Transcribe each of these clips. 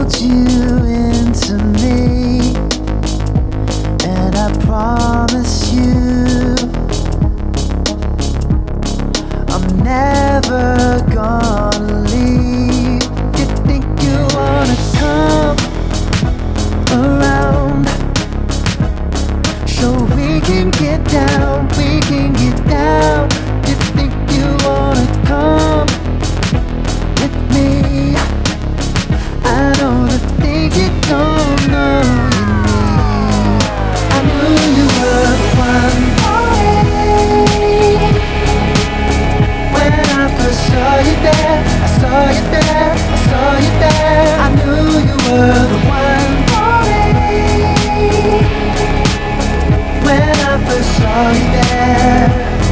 hold you into me, and I promise you I'm never gonna leave. You think you wanna come around so we can get down, we can get down. You think you wanna come with me? I know the things you don't know you need. I knew you were the one for me. When I first saw you there, I saw you there, I saw you there. I knew you were the one for me. When I first saw you there,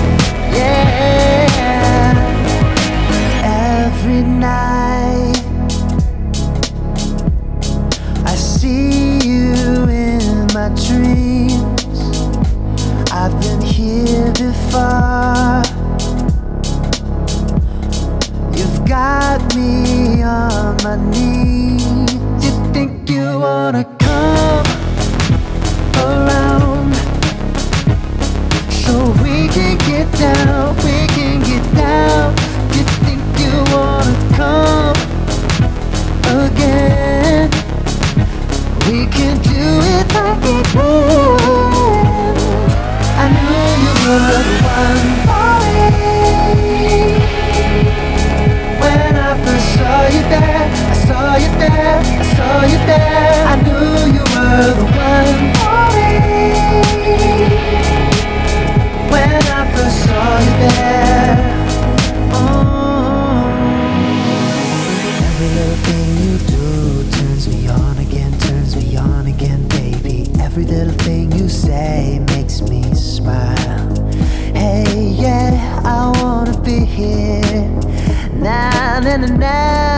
yeah. Every night I see you in my dreams. I've been here before. You've got me on my knees. You think you wanna come around so we can get down, we can get down. You think you wanna come again? We can do it like it was. I knew you were the one for me. When I first saw you there, I saw you there, I saw you there. I knew you were the one for me. When I first saw you there, oh. Every little thing you do turns me on again, baby. Every little thing you say makes me smile. Hey, yeah, I wanna be here now, now, now, now.